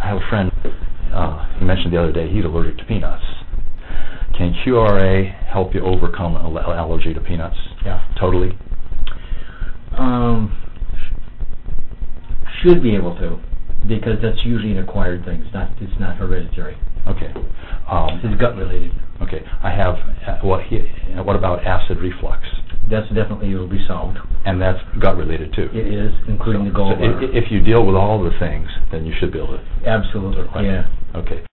have a friend, he mentioned the other day he's allergic to peanuts. Can QRA help you overcome allergy to peanuts? Yeah. Totally? Should be able to, because that's usually an acquired thing. It's not hereditary. Okay. It's gut related. Okay. I have, what about acid reflux? That's definitely will be solved. And that's gut related too? It is, including the gallbladder. So if you deal with all the things, then you should be able to... Absolutely, yeah. Okay.